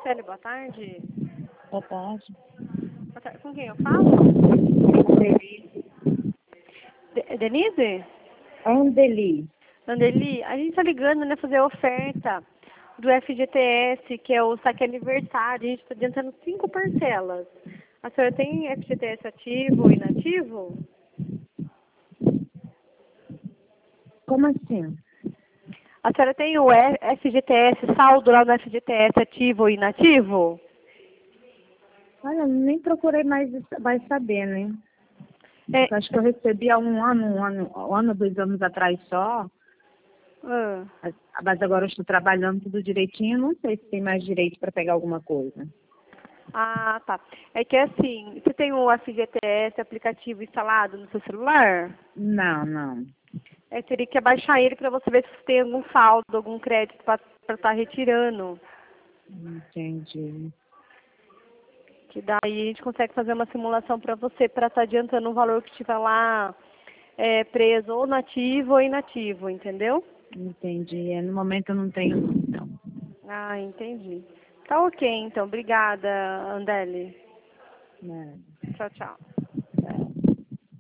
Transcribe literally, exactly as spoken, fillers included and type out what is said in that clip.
Célia, boa tarde. Boa tarde. Boa tarde. Com quem eu falo? De Denise? Andeli. Andeli, a gente tá ligando, né, fazer a oferta do F G T S, que é o saque aniversário. A gente tá adiantando cinco parcelas. A senhora tem F G T S ativo ou inativo? Como assim? A senhora tem o F G T S, saldo lá no F G T S ativo ou inativo? Olha, nem procurei mais, mais saber, né? É, Acho que eu recebi há um ano, um ano, um ano, dois anos atrás só. ah, Mas agora eu estou trabalhando tudo direitinho. Não sei se tem mais direito para pegar alguma coisa. ah, tá. É que assim, você tem o F G T S aplicativo instalado no seu celular? Não, não. É, teria que abaixar ele para você ver se tem algum saldo, algum crédito para estar retirando. Entendi. Que daí a gente consegue fazer uma simulação para você, para estar adiantando um valor que estiver lá é, preso ou nativo ou inativo, entendeu? Entendi. É, no momento eu não tenho, não. Ah, entendi. Tá ok, então. Obrigada, Andele. Não. Tchau, tchau.